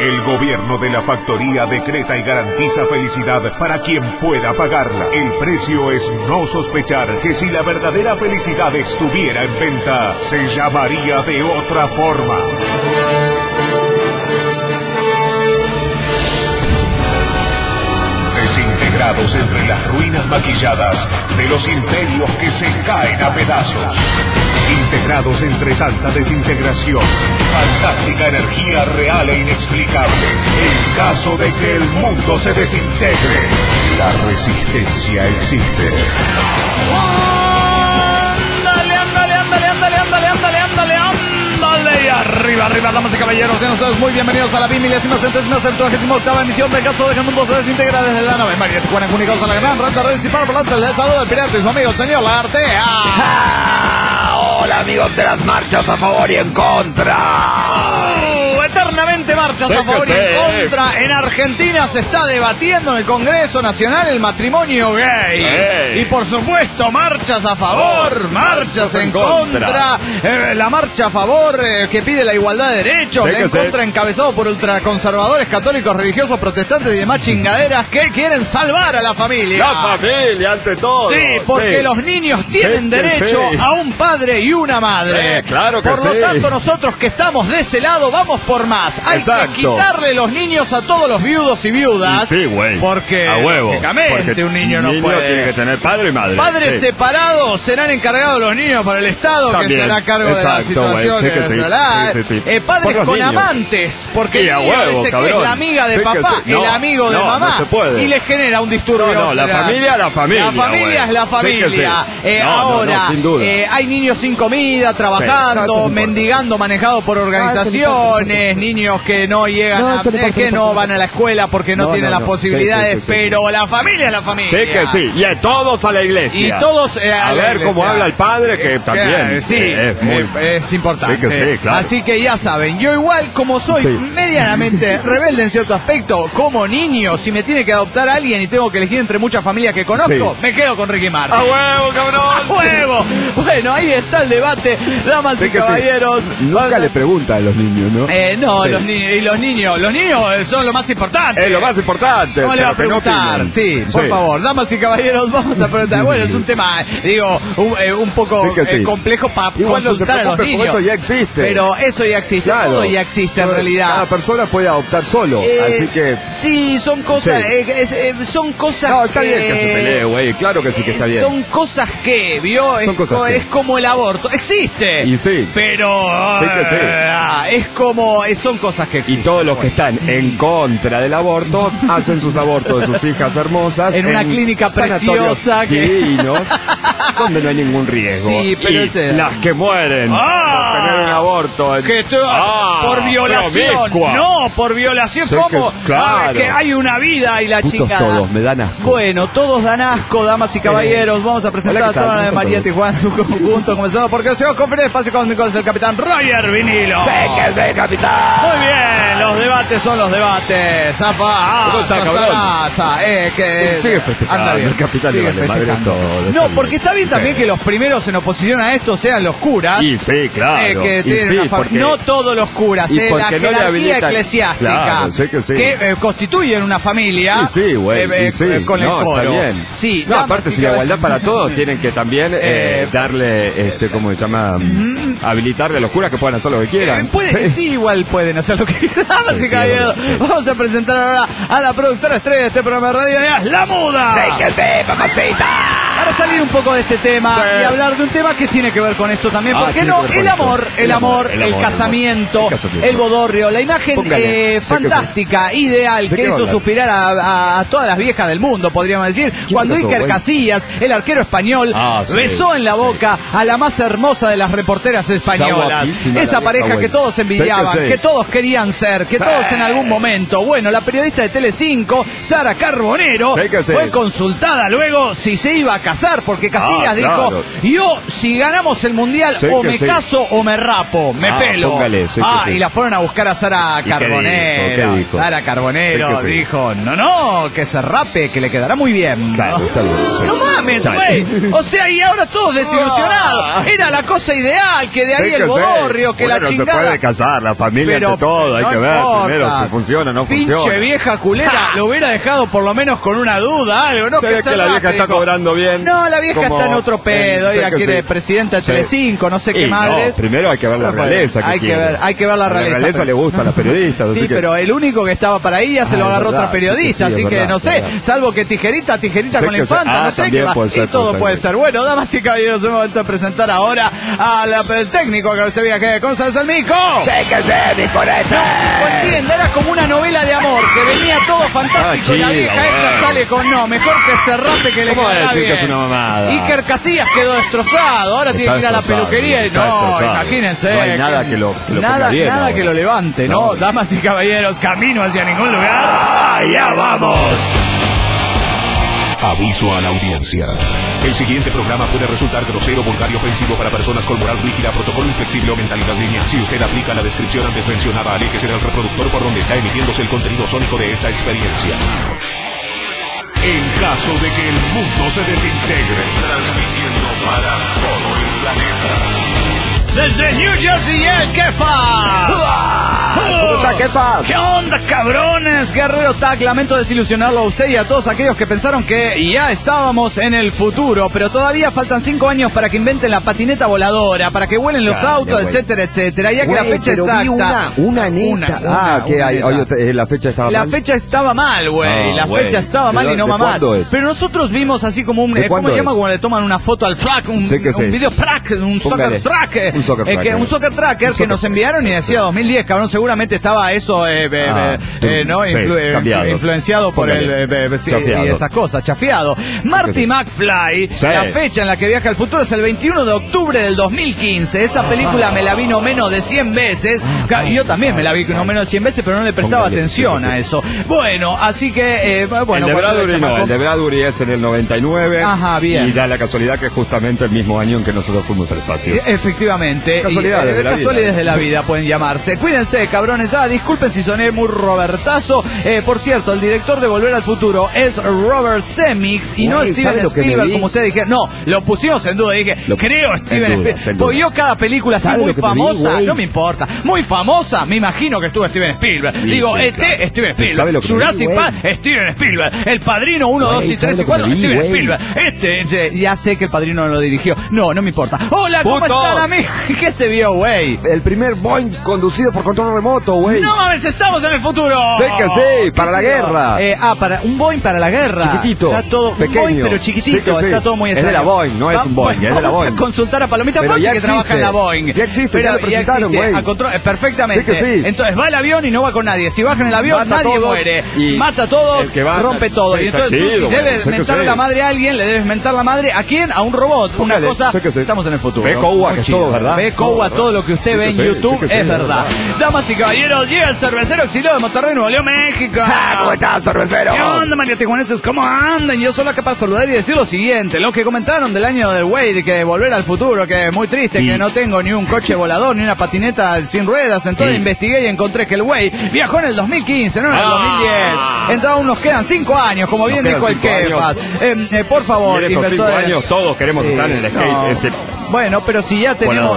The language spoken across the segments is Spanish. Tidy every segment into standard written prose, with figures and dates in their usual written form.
El gobierno de la factoría decreta y garantiza felicidad para quien pueda pagarla. El precio es no sospechar que si la verdadera felicidad estuviera en venta, se llamaría de otra forma. Desintegrados entre las ruinas maquilladas de los imperios que se caen a pedazos. Integrados entre tanta desintegración, fantástica energía real e inexplicable. En caso de que el mundo se desintegre, la resistencia existe. Ándale, ándale, ándale, ándale, ándale, ándale, ándale, ándale. Y arriba, arriba, damas y caballeros, sean ustedes muy bienvenidos a la 1000ª emisión de Caso de que el mundo se desintegra desde la nave María Tijuana, comunicados a la gran red de redes y para volantes. Les saluda el pirata y su amigo señor Lartea. Hola amigos de las marchas a favor y en contra. Eternamente marchas a favor y en contra. En Argentina se está debatiendo en el Congreso Nacional el matrimonio gay. Sí. Y por supuesto marchas a favor, marchas en contra. La marcha a favor que pide la igualdad de derechos, la en contra encabezado por ultraconservadores, católicos, religiosos, protestantes y demás chingaderas que quieren salvar a la familia. La familia ante todo. Sí, porque los niños tienen derecho a un padre y una madre. Claro que por lo tanto, nosotros que estamos de ese lado vamos por más. Hay que quitarle los niños a todos los viudos y viudas. Sí, güey. Porque, a huevo. Lógicamente, un niño no puede. Tiene que tener padre y madre. Padres separados serán encargados los niños por el Estado, también, que será a cargo de la situación. Padres con niños. Amantes, porque el niño dice que es la amiga de papá, el amigo de mamá. No se puede. Y les genera un disturbio. No, la familia, la familia. La familia es la familia. Ahora, hay niños sin comida, trabajando, mendigando, manejados por organizaciones, niños que no llegan que no van a la escuela porque no tienen las posibilidades, pero la familia es la familia. Sí que sí, y todos a la iglesia. Y todos a ver cómo habla el padre, que también es importante. Sí que sí, claro. Así que ya saben, yo igual como soy medianamente rebelde en cierto aspecto, como niño, si me tiene que adoptar a alguien y tengo que elegir entre muchas familias que conozco, me quedo con Ricky Martin. ¡A huevo, cabrón! ¡A huevo! Bueno, ahí está el debate, damas y caballeros. Nunca le preguntan a los niños, ¿no? No, los niños son lo más importante. Es lo más importante. ¿Cómo le va a preguntar? Por favor, damas y caballeros, vamos a preguntar. Bueno, es un tema, un poco complejo para consultar a los niños. Eso ya existe. Pero eso ya existe, todo ya existe en realidad. Cada persona puede adoptar solo, así que... Sí, son cosas, son cosas no, está bien que se pelee, güey, claro que sí que está bien. Son cosas que, ¿vio? Es como el aborto. Existe. Y sí. Pero... Sí que sí. Es como... Son cosas que existen. Y todos los que están en contra del aborto hacen sus abortos de sus hijas hermosas en una clínica preciosa divinos, donde no hay ningún riesgo. Sí, pero las que mueren por tener un aborto por violación. No, por violación. ¿Cómo? Claro. Que hay una vida y la chica. Todos me dan asco. Bueno, todos dan asco, damas y caballeros. Vamos a presentar a toda la de María Tijuana en su conjunto, comenzando porque el señor conferencia de espacio cósmico es el capitán Roger Vinilo. Sí, capitán. Muy bien, los debates son los debates. ¿Cómo está, cabrón? Sigue festejando. El capitán le vale madre todo. No, porque está bien también que los primeros en oposición a esto sean los curas. Y sí, claro. No todos los curas, la jerarquía eclesiástica que constituyen una familia con el coro. Sí, no, aparte si la igualdad para todos, tienen que también darle, ¿cómo se llama? Habilitarle a los curas que puedan hacer lo que quieran. Igual pueden hacer lo que quieran. Vamos a presentar ahora a la productora estrella de este programa de radio, La Muda. Sí que sí, papacita. Para salir un poco de este tema y hablar de un tema que tiene que ver con esto también, ¿por qué no? El amor, el casamiento, el bodorrio, la imagen fantástica, ideal, que hizo suspirar a todas las viejas del mundo, podríamos decir, cuando Iker Casillas, el arquero español, besó en la boca a la más hermosa de las reporteras españolas. Esa pareja que todos envidiaban, que todos querían ser, que todos en algún momento. Bueno, la periodista de Telecinco, Sara Carbonero, fue consultada luego si se iba a casar casar, porque Casillas dijo, yo si ganamos el mundial o me caso o me rapo, me pelo. Póngale, y la fueron a buscar a Sara Carbonero. ¿Qué dijo? Sara Carbonero dijo, no, que se rape, que le quedará muy bien. Claro, ¿no? está bien. Sí. No mames, güey. O sea, y ahora todos desilusionados. Era la cosa ideal, que de ahí el bodorrio, que la chingada. No se puede casar, la familia ante todo, hay que ver primero si funciona o no funciona. Pinche vieja culera, lo hubiera dejado por lo menos con una duda, algo, ¿no? Se ve que la vieja está cobrando bien. No, la vieja está en otro pedo, ella quiere presidenta de Telecinco, no sé qué madres. No, primero hay que ver la realeza. Hay que ver la realeza. La realeza le gusta a las periodistas. Sí, pero el único que estaba para ella se lo agarró otra periodista, así que no sé, salvo que tijerita con la infanta, no sé qué va. Y todo puede ser. Bueno, damas y caballeros, es momento de presentar ahora al técnico que usted viaje. ¿Cómo sabes el mico? Sí, que sé, mi corete. No entiendo, era como una novela de amor, que venía todo fantástico y la vieja esta sale con mejor que se rape que le queda bien. Que es una mamada. Iker Casillas quedó destrozado, ahora tiene que ir a la peluquería y no, imagínense. No hay nada que lo ponga bien. Nada que lo levante, ¿no? Damas y caballeros, camino hacia ningún lugar. ¡Allá vamos! Aviso a la audiencia. El siguiente programa puede resultar grosero, vulgar y ofensivo para personas con moral rígida, protocolo inflexible o mentalidad lineal. Si usted aplica la descripción antes mencionada, aléjese del reproductor por donde está emitiéndose el contenido sónico de esta experiencia. En caso de que el mundo se desintegre, transmitiendo para todo el planeta. Desde New Jersey, el Kefas. ¿Cómo está, Kefas? ¿Qué onda, cabrones? Guerrero Tac, lamento desilusionarlo a usted y a todos aquellos que pensaron que ya estábamos en el futuro, pero todavía faltan 5 años para que inventen la patineta voladora, para que vuelen los autos, etcétera, etcétera. Ya que la fecha exacta. Una neta. Que hay. Oye, la fecha estaba mal. La fecha estaba mal, güey. La fecha estaba mal y no mamá. Pero nosotros vimos así como un. ¿Cómo se llama? Cuando le toman una foto al track, un video track, un soccer track. Un soccer tracker que nos enviaron y decía 2010, cabrón, seguramente estaba eso influenciado por y esas cosas, chafiado. Marty McFly, la fecha en la que viaja al futuro es el 21 de octubre del 2015. Esa película me la vi no menos de 100 veces. Yo también me la vi no menos de 100 veces, pero no le prestaba atención a eso. Bueno, así que bueno, el de Bradbury es en el 99. Ajá, bien. Y da la casualidad que es justamente el mismo año en que nosotros fuimos al espacio. Efectivamente. Casualidades de la vida pueden llamarse. Cuídense, cabrones. Disculpen si soné muy Robertazo. Por cierto, el director de Volver al Futuro es Robert Zemeckis y no Steven Spielberg, como ustedes dijeron. No, lo pusimos en duda. Dije, creo Steven Spielberg. Porque yo cada película así muy famosa, no me importa, muy famosa, me imagino que estuvo Steven Spielberg. Digo, Steven Spielberg. Jurassic Park, Steven Spielberg. El Padrino 1, 2 y 3 y 4, Steven Spielberg. Ya sé que el Padrino no lo dirigió. No me importa. Hola, ¿cómo están, amigos? ¿Qué se vio, güey? El primer Boeing conducido por control remoto, güey. No mames, estamos en el futuro. Sé que sí, para la guerra. Para un Boeing para la guerra. Chiquitito, está todo pequeño. Un Boeing, pero chiquitito, está todo muy extraño. Es de la Boeing, no es un Boeing, es de la Boeing. Vamos a consultar a Palomita Fonti que trabaja en la Boeing. Ya existe, ya lo presentaron, güey. Perfectamente. Sé que sí. Entonces va al avión y no va con nadie. Si baja en el avión, nadie muere. Mata a todos, rompe todo. Y entonces tú, si debes mentarle la madre a alguien, le debes mentar la madre a quién, a un robot. Una cosa, estamos en el futuro. Becowa, que es todo, ¿verdad? Becowa, todo lo que usted ve en YouTube es verdad. Damas y caballeros, llega el cervecero exiliado de Monterrey, Nuevo León, México. ¿Cómo estás, cervecero? ¿Qué onda, María Tijuaneses? ¿Cómo andan? Yo solo acá para saludar y decir lo siguiente. Lo que comentaron del año del güey, de que volver al futuro, que es muy triste, que no tengo ni un coche volador, ni una patineta sin ruedas. Entonces investigué y encontré que el güey viajó en el 2015, no en el 2010. Entonces aún nos quedan 5 años, como bien dijo el Kefas. Por favor, en estos 5 años todos queremos estar en el skate. Bueno, pero si ya tenemos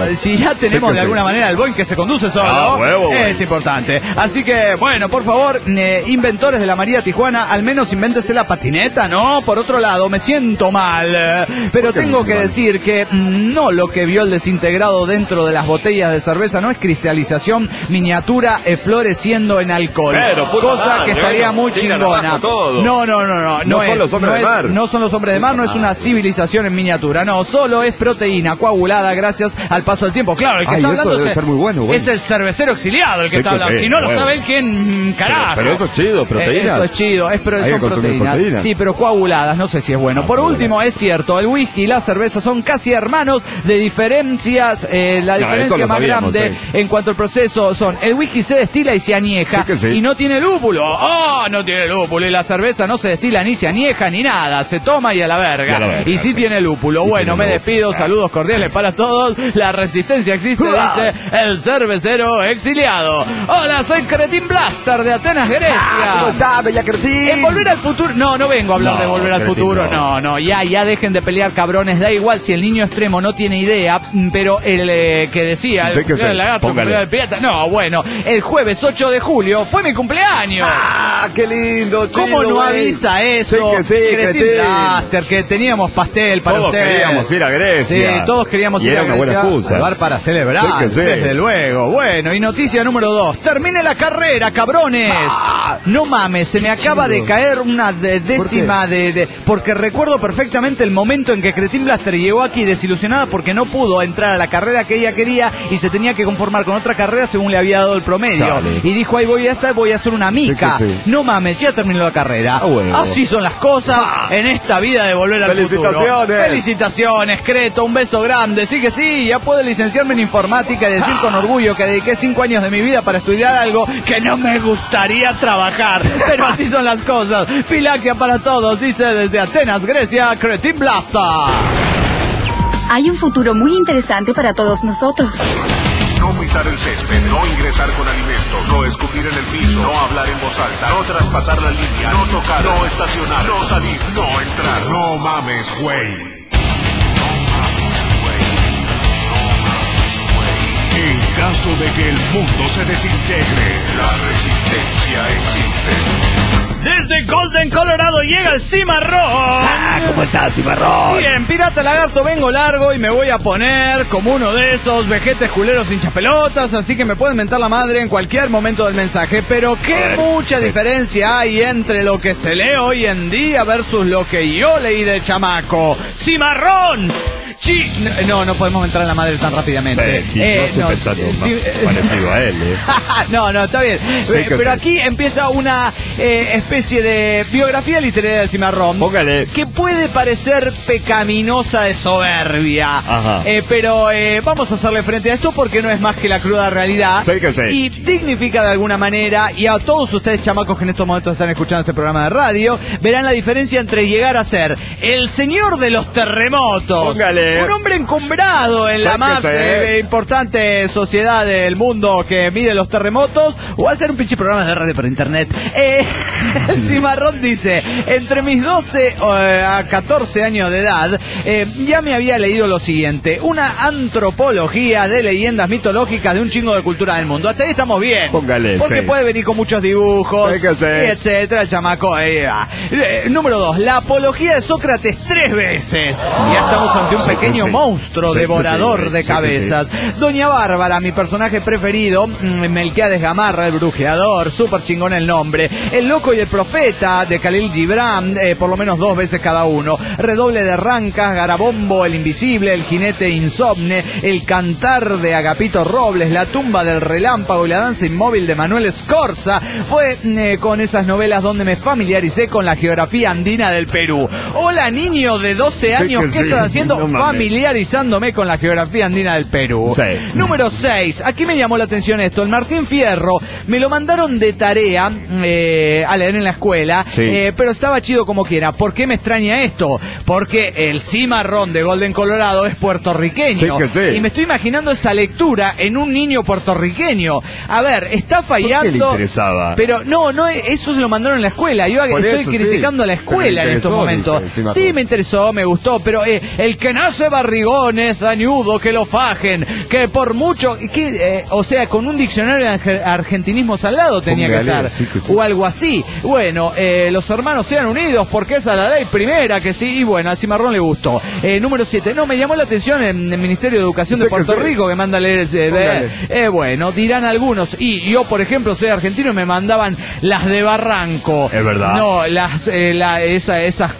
de alguna manera el Boeing que se conduce solo, es importante. Así que, bueno, por favor, inventores de la María Tijuana, al menos invéntese la patineta, ¿no? Por otro lado, me siento mal, pero tengo que decir que no lo que vio el desintegrado dentro de las botellas de cerveza no es cristalización miniatura floreciendo en alcohol. Cosa que estaría muy chingona. No. No son los hombres de mar. No son los hombres de mar, no es una civilización en miniatura, no, solo es proteína. coagulada gracias al paso del tiempo. Claro, el que está hablando debe ser muy bueno. Es el cervecero exiliado el que está hablando. Si no lo saben, ¿quién carajo? Pero eso es chido, proteínas. Eso es chido, pero son proteínas. Sí, pero coaguladas, no sé si es bueno. Por último, es cierto, el whisky y la cerveza son casi hermanos de diferencias. La diferencia más grande en cuanto al proceso son: el whisky se destila y se añeja y no tiene lúpulo. No tiene lúpulo. Y la cerveza no se destila ni se añeja ni nada. Se toma y a la verga. Y sí tiene lúpulo. Bueno, me despido. Saludos cordiales para todos. La resistencia existe, dice el cervecero exiliado. Hola, soy Cretin Blaster de Atenas, Grecia. ¿Cómo está, bella Cretin? En Volver al Futuro. No vengo a hablar de Volver al Futuro. No. Ya dejen de pelear, cabrones. Da igual si el niño extremo no tiene idea, pero el que decía el lagarto, el pirata. No, bueno, el jueves 8 de julio fue mi cumpleaños. Qué lindo, chido. ¿Cómo no avisa eso? Cretin Blaster, que teníamos pastel para todos ustedes. Queríamos ir a Grecia. Sí, todos queríamos ir a Grecia. Era una buena excusa. Para celebrar, desde luego. Bueno, y noticia número 2. Termine la carrera, cabrones. No mames, se me acaba de caer una décima porque recuerdo perfectamente el momento en que Cretin Blaster llegó aquí desilusionada porque no pudo entrar a la carrera que ella quería y se tenía que conformar con otra carrera según le había dado el promedio. Chale. Y dijo, ahí voy a estar, voy a hacer una mica. No mames, ya terminó la carrera. Bueno. Así son las cosas en esta vida de Volver al Futuro. Felicitaciones, Creto, un beso grande. Sí que sí, ya puedo licenciarme en informática y decir con orgullo que dediqué 5 años de mi vida para estudiar algo que no me gustaría trabajar. Pero así son las cosas. Filaquia para todos, dice desde Atenas, Grecia, Cretin Blaster. Hay un futuro muy interesante para todos nosotros. No pisar el césped, no ingresar con alimentos, no escupir en el piso, no hablar en voz alta, no traspasar la línea, no tocar, no estacionar, no salir, no entrar. No mames, güey. En caso de que el mundo se desintegre, la resistencia existe. Desde Golden, Colorado llega el Cimarrón. ¿Cómo estás, Cimarrón? Bien, pirata lagarto, vengo largo y me voy a poner como uno de esos vejetes culeros hinchapelotas, así que me pueden mentar la madre en cualquier momento del mensaje, pero qué mucha diferencia hay entre lo que se lee hoy en día versus lo que yo leí de chamaco. ¡Cimarrón! No podemos entrar en la madre tan rápidamente. Sí, parecido a él. No, está bien. Pero aquí empieza una especie de biografía literaria de Cimarrón. Póngale. Que puede parecer pecaminosa de soberbia. Pero vamos a hacerle frente a esto porque no es más que la cruda realidad. Y dignifica de alguna manera, y a todos ustedes chamacos que en estos momentos están escuchando este programa de radio, verán la diferencia entre llegar a ser el señor de los terremotos. Póngale. Un hombre encumbrado en la más importante sociedad del mundo que mide los terremotos, o hacer un pinche programa de radio por internet. El Cimarrón dice, entre mis 12 a 14 años de edad, ya me había leído lo siguiente: una antropología de leyendas mitológicas de un chingo de cultura del mundo. Hasta ahí estamos bien. Póngale. Porque puede venir con muchos dibujos, etcétera, el chamaco. Número 2, la apología de Sócrates 3 veces. Ya estamos ante un pequeño monstruo devorador de cabezas. Doña Bárbara, mi personaje preferido, Melquiades Gamarra, el brujeador, súper chingón el nombre. El loco y el profeta de Khalil Gibran, por lo menos 2 veces cada uno. Redoble de Rancas, Garabombo, el invisible, el jinete insomne, el cantar de Agapito Robles, la tumba del relámpago y la danza inmóvil de Manuel Scorza. Fue con esas novelas donde me familiaricé con la geografía andina del Perú. Hola, niño de 12 años, ¿qué estás haciendo? Familiarizándome con la geografía andina del Perú. Número 6, aquí me llamó la atención esto. El Martín Fierro me lo mandaron de tarea a leer en la escuela, pero estaba chido como quiera. ¿Por qué me extraña esto? Porque el Cimarrón de Golden, Colorado es puertorriqueño. Y me estoy imaginando esa lectura en un niño puertorriqueño. A ver, está fallando. ¿Por qué le interesaba? Pero no, eso se lo mandaron en la escuela. Yo estoy criticando a la escuela en estos momentos. Sí, me interesó, me gustó, pero el que nace barrigón es dañudo que lo fajen, que por mucho, o sea, con un diccionario de argentinismos al lado tenía que estar, o algo así. Bueno, los hermanos sean unidos porque esa es la ley primera, que sí, y bueno, a Cimarrón le gustó. Número 7, no, me llamó la atención en el Ministerio de Educación de Puerto Rico, que manda a leer bueno, dirán algunos, y yo, por ejemplo, soy argentino y me mandaban las de Barranco. Es verdad. No, esas cosas españolas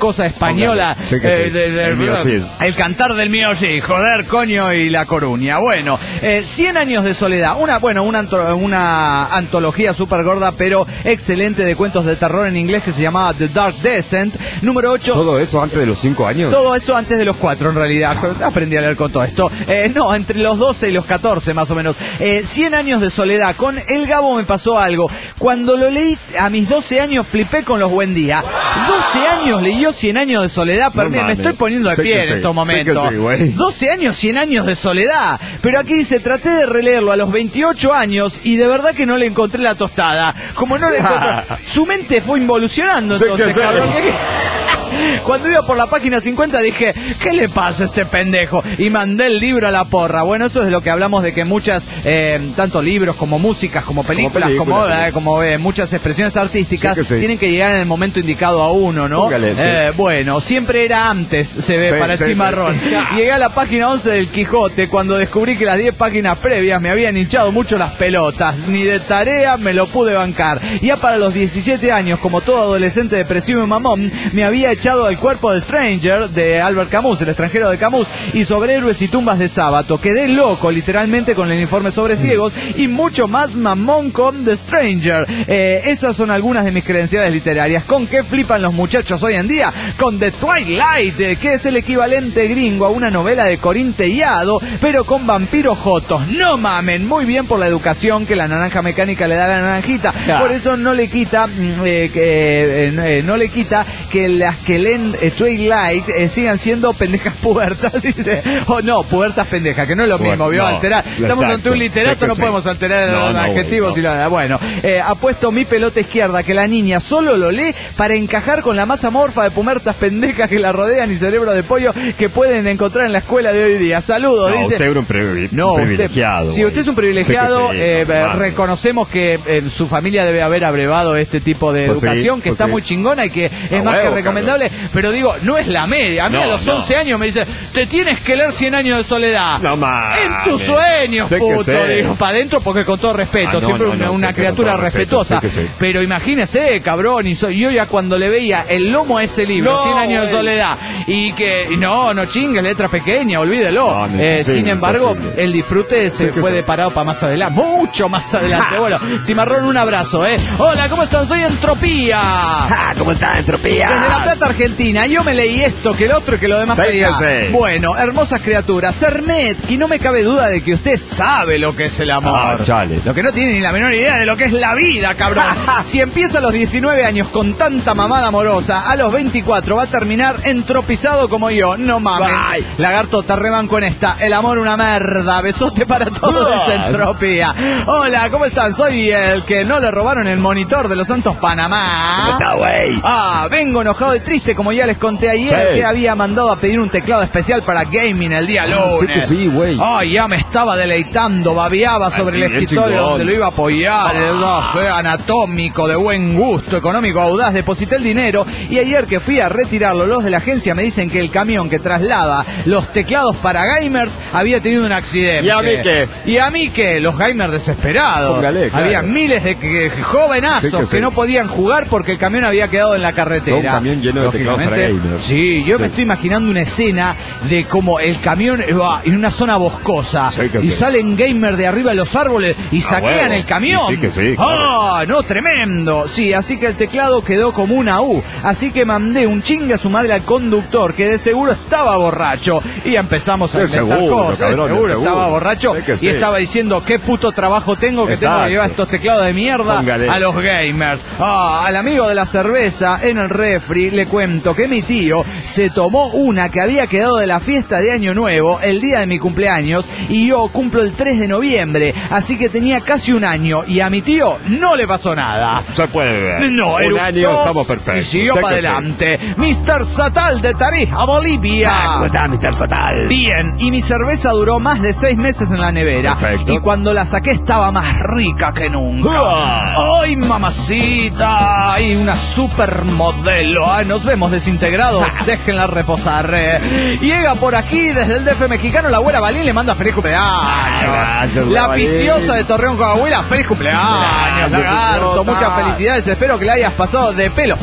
española. El cantar del mío, sí, joder, coño, y La Coruña. Bueno, 100 años de soledad. Una antología súper gorda, pero excelente, de cuentos de terror en inglés que se llamaba The Dark Descent. Número 8. ¿Todo eso antes de los 5 años? Todo eso antes de los 4, en realidad. Aprendí a leer con todo esto. No, entre los 12 y los 14, más o menos. 100 años de soledad. Con El Gabo me pasó algo. Cuando lo leí a mis 12 años, flipé con los Buen Día. 12 años leyó 100 años de soledad. Me estoy poniendo de pie en estos momentos. 12 años, 100 años de soledad. Pero aquí dice, traté de releerlo a los 28 años y de verdad que no le encontré la tostada. Como no le encontré... Su mente fue involucionando entonces, cabrón. Cuando iba por la página 50 dije, ¿qué le pasa a este pendejo? Y mandé el libro a la porra. Bueno, eso es de lo que hablamos, de que muchas, tanto libros como músicas, como películas, como muchas expresiones artísticas, tienen que llegar en el momento indicado a uno, ¿no? Bueno, siempre era antes, se ve, para el cimarrón. Llegué a la página 11 del Quijote cuando descubrí que las 10 páginas previas me habían hinchado mucho las pelotas. Ni de tarea me lo pude bancar. Ya para los 17 años, como todo adolescente depresivo y mamón, me había echado El cuerpo de Stranger, de Albert Camus, El extranjero de Camus, y Sobre héroes y tumbas de sábado. Quedé loco, literalmente, con el informe sobre ciegos y mucho más mamón con The Stranger. Esas son algunas de mis credenciales literarias. ¿Con qué flipan los muchachos hoy en día? Con The Twilight, que es el equivalente gringo a una novela de Corín Tellado, pero con vampiros jotos. No mamen, muy bien por la educación que la naranja mecánica le da a la naranjita. Por eso no le quita que las que leen Twilight sigan siendo pendejas pubertas, dice. No, pubertas pendejas, que no es lo mismo, ¿vio? Alterar. Estamos ante un literato, no podemos alterar los adjetivos y lo de... Bueno, apuesto mi pelota izquierda que la niña solo lo lee para encajar con la masa morfa de pubertas pendejas que la rodean y cerebro de pollo que pueden encontrar en la escuela de hoy día. Saludos, dice. Usted era un privilegiado. Si usted es un privilegiado, reconocemos que su familia debe haber abrevado este tipo de educación, que está muy chingona y que es más que recomendable, pero digo, no es la media. A mí a los 11 años me dice, te tienes que leer 100 años de soledad. No más. En tus sueños, puto. Digo, para adentro, porque con todo respeto, siempre una criatura respetuosa. Pero imagínese, cabrón, y yo ya cuando le veía el lomo a ese libro, 100 años de soledad, y que, no chingue, letra pequeña, olvídelo. Sin embargo, el disfrute se fue deparado para más adelante, mucho más adelante. Bueno, Cimarrón, un abrazo, Hola, ¿cómo están? Soy Entropía. ¿Cómo está, Entropía? Desde La Plata, Argentina. Yo me leí esto, que el otro y que lo demás sería. Bueno, hermosas criaturas. Sermet, y no me cabe duda de que usted sabe lo que es el amor. Lo que no tiene ni la menor idea de lo que es la vida, cabrón. Si empieza a los 19 años con tanta mamada amorosa, a los 24 va a terminar entropizado como yo. No mames. Lagarto, te rebanco en esta. El amor una merda. Besote para todos, Entropía. Hola, ¿cómo están? Soy el que no le robaron el monitor de los Santos Panamá. ¿Cómo está, güey? Vengo enojado y triste, como ya les conté ayer, que había mandado a pedir un teclado especial para gaming el día lunes. Güey. Ya me estaba deleitando, babeaba sobre el escritorio donde lo iba a apoyar. Anatómico, de buen gusto, económico, audaz. Deposité el dinero y ayer que fui a retirarlo, los de la agencia me dicen que el camión que traslada los teclados para gamers había tenido un accidente. ¿Y a mí qué? ¿Y a mí qué? Los gamers desesperados. Póngale, claro. Había miles de jovenazos que no podían jugar porque el camión había quedado en la carretera. Un camión lleno de teclados para gamers. Sí, yo me estoy imaginando una escena de cómo el camión va en una zona boscosa y salen gamers de arriba de los árboles y saquean el camión. Claro. No, tremendo. Sí, así que el teclado quedó como una U. Así que mandé un chingue a su madre al conductor, que de seguro estaba borracho. Y empezamos a inventar cosas. De seguro estaba borracho y estaba diciendo qué puto trabajo tengo, que tengo que llevar estos teclados de mierda a los gamers. Al amigo de la cerveza en el refri le cuento que mi tío se tomó una que había quedado de la fiesta de Año Nuevo el día de mi cumpleaños, y yo cumplo el 3 de noviembre, así que tenía casi un año, y a mi tío no le pasó nada. Se puede ver. No, un año estamos perfectos. Y siguió para adelante. Mr. Satal de Tarija, Bolivia. ¿Cómo está, Mr. Satal? Bien, y mi cerveza duró más de 6 meses en la nevera. Perfecto. Y cuando la saqué estaba más rica que nunca. ¡Ay, mamacita! ¡Ay, una supermodelo! Nos ve remos desintegrados, déjenla reposar. Llega por aquí desde el DF mexicano la abuela Balín, le manda feliz cumpleaños. La Piciosa de Torreón, Coahuila, feliz cumpleaños, lagarto, muchas felicidades, espero que la hayas pasado de pelos.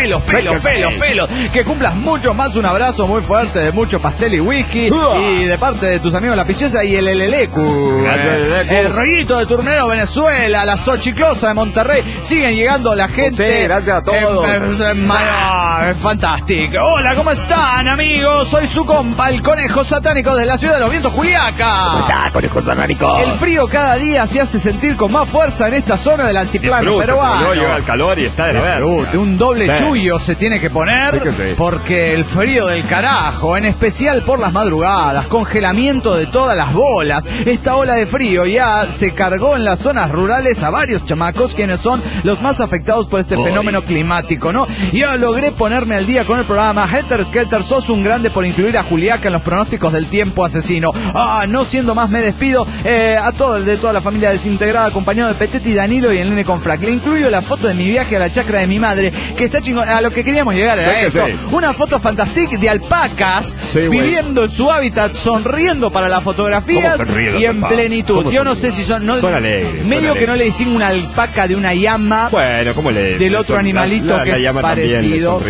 Que cumplas mucho más, un abrazo muy fuerte de mucho pastel y whisky, y de parte de tus amigos La Piciosa y el Lelecu. El Rollito de Turnero, Venezuela, la Xochiclosa de Monterrey, siguen llegando la gente. Sí, gracias a todos. Fantástico. Hola, ¿cómo están, amigos? Soy su compa, el Conejo Satánico de la ciudad de los vientos, Juliaca. ¿Cómo está, Conejo Satánico? El frío cada día se hace sentir con más fuerza en esta zona del altiplano peruano. No llega el calor y está de la verga. Un doble chullo se tiene que poner, porque el frío del carajo, en especial por las madrugadas, congelamiento de todas las bolas. Esta ola de frío ya se cargó en las zonas rurales a varios chamacos, quienes son los más afectados por este fenómeno climático, ¿no? Yo logré ponerme al día con el programa Helter Skelter, sos un grande por incluir a Juliaca en los pronósticos del tiempo asesino. No siendo más, me despido de toda la familia desintegrada, acompañado de Petete y Danilo y el nene con frac. Le incluyo la foto de mi viaje a la chacra de mi madre, que está chingón. A lo que queríamos llegar era eso. Una foto fantástica de alpacas viviendo en su hábitat, sonriendo para las fotografías y en plenitud. Yo no sé si son alegres. Medio que no le distingo una alpaca de una llama. Bueno, ¿cómo del otro animalito que es parecido?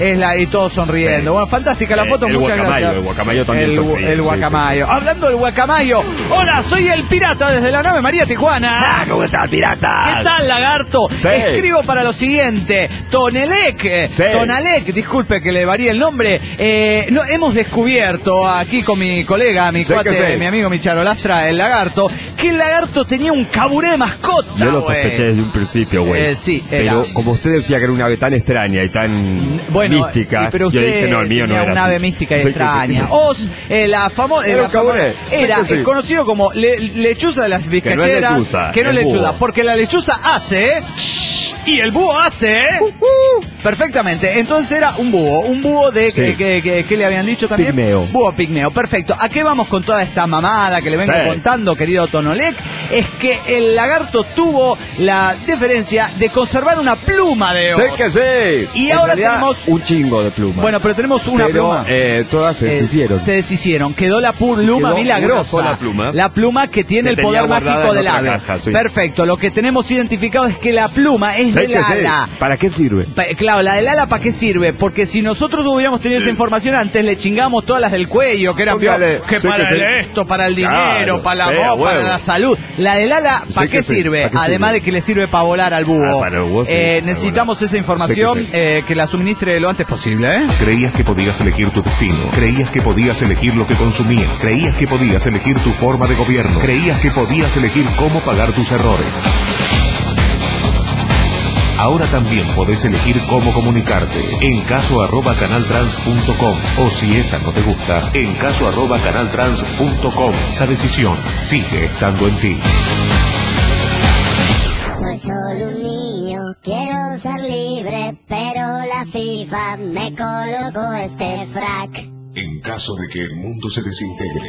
Y todos sonriendo. Bueno, fantástica la foto, muchas gracias. El guacamayo también sonríe. El guacamayo. Hablando del guacamayo, hola, soy el pirata desde la nave María Tijuana. ¿Cómo estás, pirata? ¿Qué tal, lagarto? Escribo para lo siguiente. Tonalec, disculpe que le varíe el nombre. Hemos descubierto aquí con mi colega, mi cuate, mi amigo Micharo Lastra, el lagarto, que el lagarto tenía un caburé de mascota. Yo lo sospeché desde un principio, güey. Pero como usted decía que era una ave tan extraña y tan mística, pero yo dije, no, el mío no era una ave mística y extraña. Oz, la famosa, era conocido como lechuza de las vizcacheras, que no es lechuza, porque la lechuza hace y el búho hace perfectamente. Entonces era un búho de que le habían dicho también, búho pigmeo. Perfecto. ¿A qué vamos con toda esta mamada que le vengo contando, querido Tonolec? Es que el lagarto tuvo la deferencia de conservar una pluma de Oz. Y en ahora tenemos un chingo de plumas. Bueno, pero tenemos una pluma. Todas se deshicieron. Se deshicieron. Quedó la pluma milagrosa. La pluma que tiene el poder mágico del ave. Perfecto. Lo que tenemos identificado es que la pluma es del ala. ¿Para qué sirve? Claro, la del ala, ¿para qué sirve? Porque si nosotros hubiéramos tenido esa información antes, le chingamos todas las del cuello, que eran para esto, para el dinero, para el amor, para la salud. La del ala, ¿para qué sirve? Además de que le sirve para volar al búho. Necesitamos esa información que la suministre lo antes posible. Creías que podías elegir tu destino. Creías que podías elegir lo que consumías. Creías que podías elegir tu forma de gobierno. Creías que podías elegir cómo pagar tus errores. Ahora también podés elegir cómo comunicarte. En caso@canaltrans.com, o si esa no te gusta, en caso@canaltrans.com. La decisión sigue estando en ti. Soy solo un niño, quiero ser libre, pero la FIFA me colocó este frac. En caso de que el mundo se desintegre.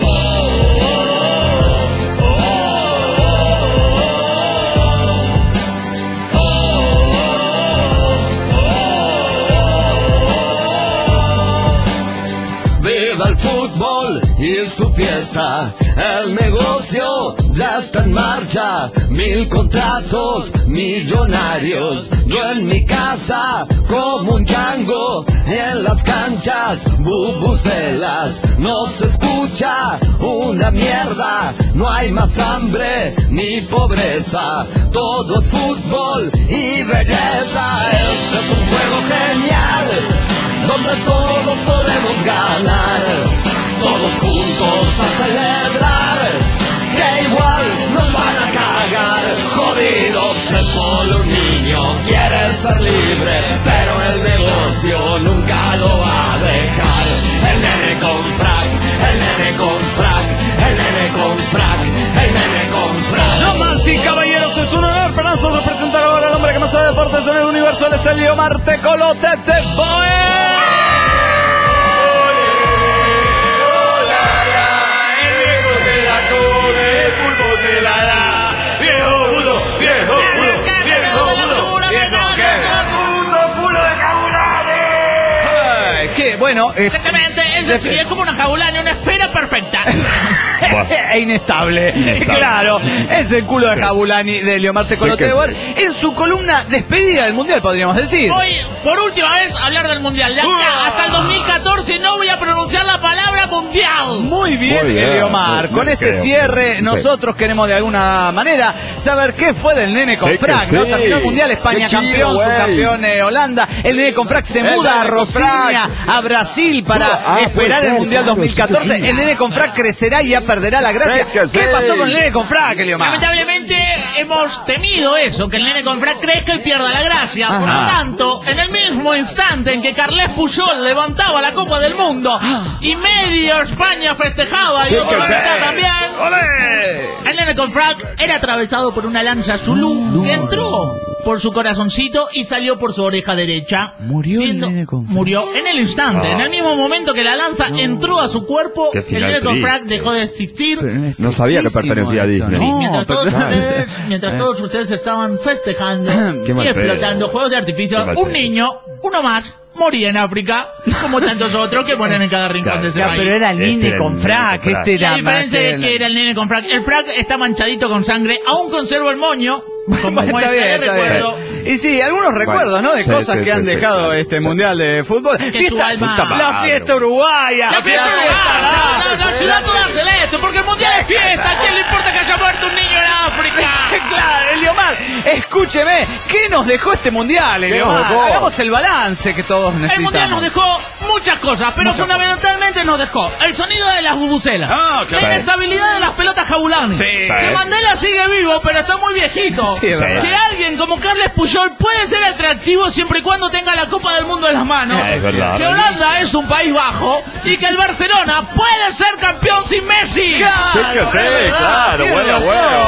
Viva el fútbol y su fiesta, el negocio ya está en marcha, 1000 contratos millonarios, yo en mi casa como un chango, en las canchas bubucelas, no se escucha una mierda, no hay más hambre ni pobreza, todo es fútbol y belleza, este es un juego genial, donde todos podemos ganar, todos juntos a celebrar, que igual nos van a cagar, jodidos, es solo un niño, quiere ser libre, pero el negocio nunca lo va a dejar, el nene con frac, el nene con frac, el nene con frac, el nene con frac. Damas y caballeros, es un honor para nosotros presentar ahora al hombre que más sabe deportes en el universo, él es el Leomar Tecolote de Boe. bueno. Exactamente, es como una Jabulani, una esfera perfecta. E inestable. Claro, es el culo de Jabulani de Eliomar Tecolote de Boer en su columna despedida del Mundial, podríamos decir. Hoy, por última vez, hablar del Mundial. De acá hasta el 2014 no voy a pronunciar la palabra Mundial. Muy bien, Eliomar. Con este cierre, nosotros queremos de alguna manera saber qué fue del nene con frac, ¿no? Terminó el Mundial, España campeón, subcampeón Holanda. El nene con frac se muda a Rocinha, a Brasil, para esperar el Mundial 2014. El nene con frac crecerá y ya perderá la gracia. ¿Qué pasó con el nene con frac, Eliomar? Lamentablemente hemos temido eso, que el nene con frac crezca y pierda la gracia. Por lo tanto, en el mismo instante en que Carles Puyol levantaba la Copa del Mundo y medio España festejaba y otro también, el nene con frac era atravesado por una lanza Zulú que entró por su corazoncito y salió por su oreja derecha. Murió en el instante, en el mismo momento que la lanza entró a su cuerpo, el nene con frac dejó de existir. No sabía que pertenecía a Disney. Mientras todos ustedes estaban festejando y explotando juegos de artificio, un niño, uno más, moría en África, como tantos otros que mueren en cada rincón de ese país. Pero era el nene con frac. La diferencia es que era el nene con frac. El frac está manchadito con sangre, aún conservo el moño. Como está bien. Y sí, algunos recuerdos, ¿no? De cosas que han dejado este Mundial de Fútbol. La fiesta uruguaya. La ciudad toda celeste, porque el Mundial es fiesta. ¿A quién le importa que haya muerto un niño en África? Claro, Eliomar, escúcheme, ¿qué nos dejó este Mundial, Eliomar? Hagamos el balance que todos necesitamos. El Mundial nos dejó muchas cosas, pero fundamentalmente nos dejó el sonido de las bubucelas, la inestabilidad de las pelotas Jabulani, que Mandela sigue vivo, pero está muy viejito. Que alguien como Carles Puyol puede ser atractivo siempre y cuando tenga la Copa del Mundo en las manos. Que Holanda es un país bajo y que el Barcelona puede ser campeón sin Messi. Claro, bueno.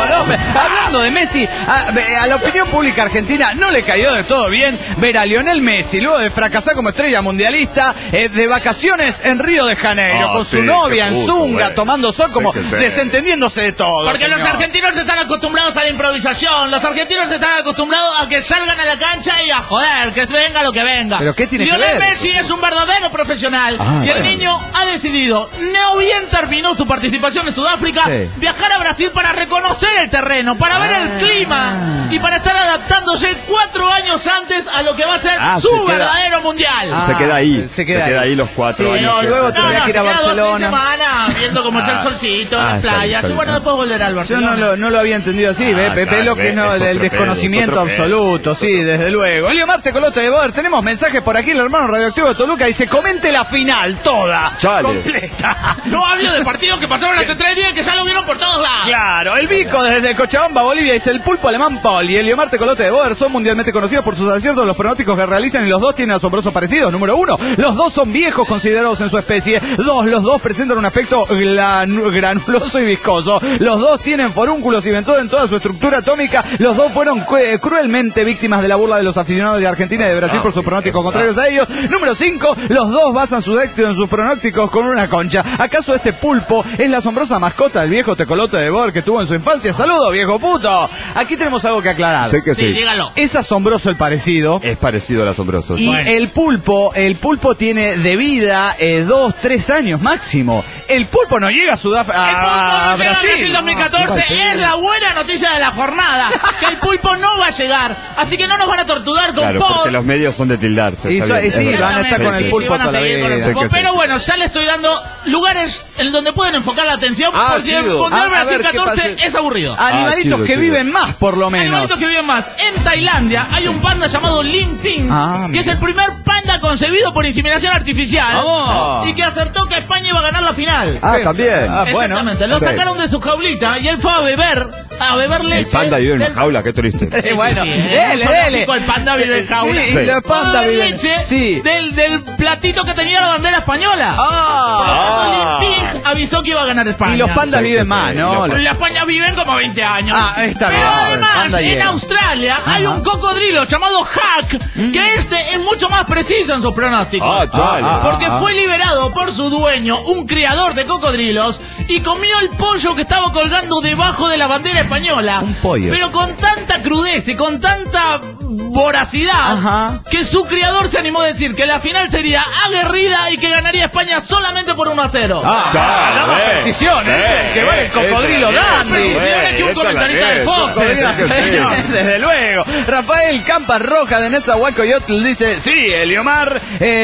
Hablando de Messi, a la opinión pública argentina no le cayó del todo bien ver a Lionel Messi luego de fracasar como estrella mundialista de vacaciones en Río de Janeiro con su novia en Zunga, tomando sol, como desentendiéndose de todo. Porque los argentinos están acostumbrados a la improvisación. Los argentinos están acostumbrados a que salgan a la cancha y a joder, que venga lo que venga. ¿Pero qué tiene que ver? Lionel Messi es un verdadero profesional y el niño ha decidido, no bien terminó su participación en Sudáfrica, viajar a Brasil para reconocer el terreno, para ver el clima y para estar adaptándose 4 años antes a lo que va a ser su verdadero mundial. Se queda ahí los 4 años. Luego tendrá que ir a Barcelona. 2 semanas viendo cómo está el solcito, las playas, y bueno, después volver al Barcelona. Yo no lo había entendido así, ve lo que no, el desconocimiento absoluto, desde luego. Eliomar Tecolote de Boer, tenemos mensajes por aquí, el hermano radioactivo de Toluca dice: comente la final, toda, completa. No hablo de partidos que pasaron hace 3 días que ya lo vieron por todos lados. Claro, el Vico desde Cochabamba, Bolivia, dice: el pulpo alemán Paul y Eliomar Tecolote de Boer son mundialmente conocidos por sus aciertos en los pronósticos que realizan, y los dos tienen asombrosos parecidos. Número 1, los dos son viejos considerados en su especie. 2, los dos presentan un aspecto granuloso y viscoso. Los dos tienen forúnculos y ventosa en toda su estructura atómica. Los dos fueron cruelmente víctimas de la burla de los aficionados de Argentina y de Brasil por sus pronósticos contrarios a ellos. Número 5, los dos basan su éxito en sus pronósticos con una concha. ¿Acaso este pulpo es la asombrosa mascota del viejo Tecolote de Boer que tuvo en su infancia? ¡Saludos, viejo puto! Aquí tenemos algo que aclarar. Sé que sí. Dígalo. Es asombroso el parecido. Es parecido al asombroso. Y el pulpo tiene de vida 2, 3 años máximo. El pulpo no llega a Sudáfrica. El pulpo no llega a Brasil 2014. Es la buena noticia de la jornada. Que el pulpo no va a llegar. Así que no nos van a torturar con porque los medios son de tildarse. Y van a estar con el pulpo van a seguir con el pulpo. Pero bueno, ya le estoy dando lugares en donde pueden enfocar la atención. Porque el Mundial Brasil 14 es aburrido. Animalitos que viven más, por lo menos. Animalitos que viven más. En Tailandia hay un panda llamado Lim Ping, que es el primer panda concebido por inseminación artificial y que acertó que España iba a ganar la final. También. Exactamente. Lo sacaron de su jaulita y él fue a beber leche. El panda vive en una jaula, qué triste. Bueno, dele. El panda vive en jaula. Los pandas viven leche del platito que tenía la bandera española. Lim Ping avisó que iba a ganar España. Y los pandas viven más, ¿no? Los pandas viven como 20 años. Está bien. Pero además, en Australia hay un cocodrilo llamado Hack, que es mucho más preciso en sus pronósticos. Porque fue liberado por su dueño, un criador de cocodrilos, y comió el pollo que estaba colgando debajo de la bandera española. Un pollo. Pero con tanta crudeza y con tanta voracidad que su creador se animó a decir que la final sería aguerrida y que ganaría España solamente por 1-0. Precisión, que vale el cocodrilo Dandy. Precisiones que un comentarista de Fox. Desde luego. Rafael Campas Roja de Netzahualcoyotl dice: sí, Eliomar,